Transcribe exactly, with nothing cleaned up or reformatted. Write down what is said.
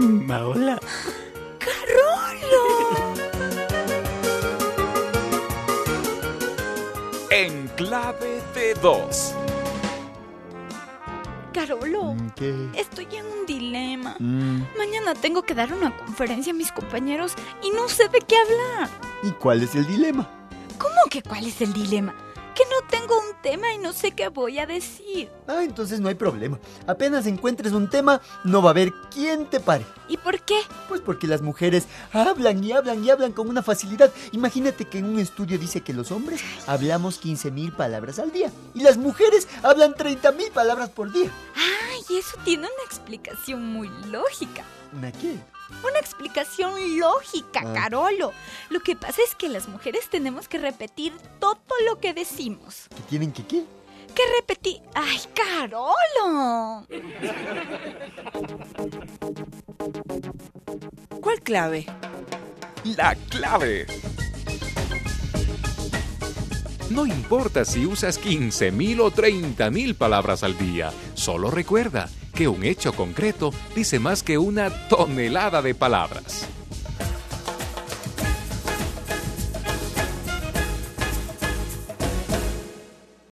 Hola. ¡Carolo! En clave de dos. Carolo, ¿Qué? estoy en un dilema. Mm, Mañana tengo que dar una conferencia a mis compañeros y no sé de qué hablar. ¿Y cuál es el dilema? ¿Cómo que cuál es el dilema? Que no tengo un tema y no sé qué voy a decir. Ah, entonces no hay problema. Apenas encuentres un tema, no va a haber quien te pare. ¿Y por qué? Pues porque las mujeres hablan y hablan y hablan con una facilidad. Imagínate que en un estudio dice que los hombres hablamos quince mil palabras al día y las mujeres hablan treinta mil palabras por día. Ay, eso tiene una explicación muy lógica. ¿Una qué? Una explicación lógica, Ah. Carolo. Lo que pasa es que las mujeres tenemos que repetir todo lo que decimos. ¿Que tienen que qué? ¿Qué repetir? ¡Ay, Carolo! ¿Cuál clave? La clave. No importa si usas quince mil o treinta mil palabras al día, solo recuerda que un hecho concreto dice más que una tonelada de palabras.